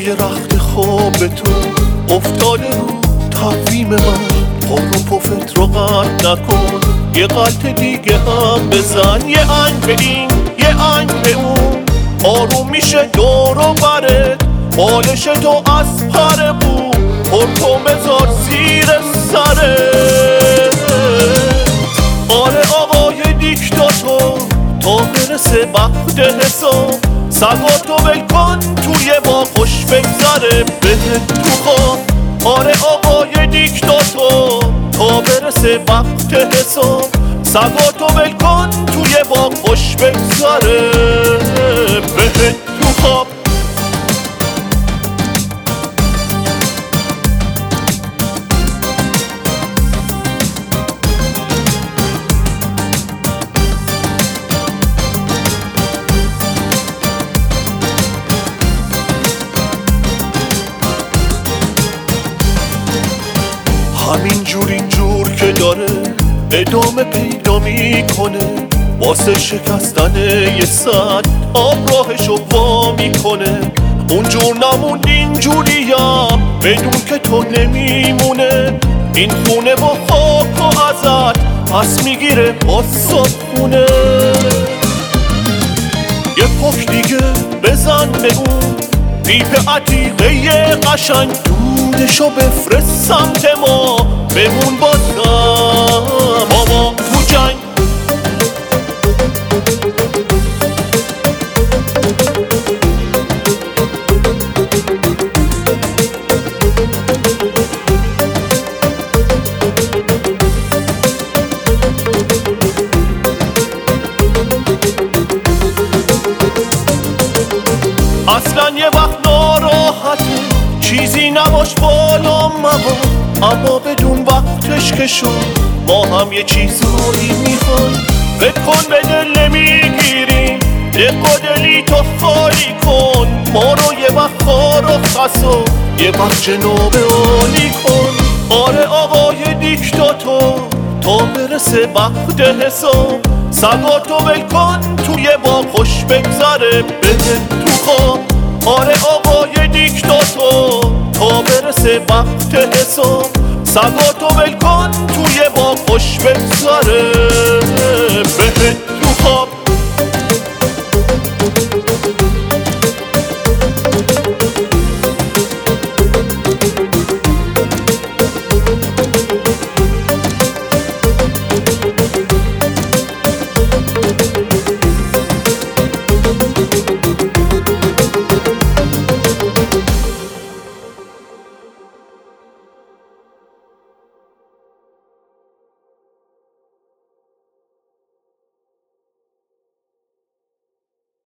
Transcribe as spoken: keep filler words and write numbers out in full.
که رخت خواب تو افتاده رو تقویم من، پر و پفت رو قطع نکن، یه قلط دیگه هم بزن، یه آهنگ به این یه آهنگ به اون، آروم میشه دور و برت، بالش تو از پر بود، پرکن بذار زیر سرت. آره آقای دیکتاتور، تا برسه وقت حساب، سگاتو ول کن توی با خوش بگذره بهت تو خواب. آره آقای دیکتاتور، تا برسه وقت حساب، سگاتو ول کن توی با خوش بگذره بهت تو خواب. همین جور اینجور که داره ادامه پیدا میکنه، واسه شکستن یه سد آب راهشو وا میکنه. اونجور نموند اینجوریم بدون که تو نمیمونه، این خونه با خاک و ازت پس میگیره با صبحونه. یه پک دیگه بزن به اون دیپ عتیقه قشنگ، دودشو بفرست سمت ما بمون بازم بابا تو جنگ. اصلا یه وقت ناراحته چیزی نباش بالا موا، اما بدون وقتش که شد ما هم یه چیزایی میخوایم. فکر کن به دل نمیگیریم، دق و دلی تو خالی کن، ما رو یه وقت خار و خسا یه وقت جناب عالی کن. آره آقای دیکتاتور، تا برسه وقت حساب، سگاتو ول کن توی با خوش بگذره بهت تو خواب. آره آقای دیکتاتور، تا برسه وقت حساب، سگاتو ول کن توی با خوش بگذره بهت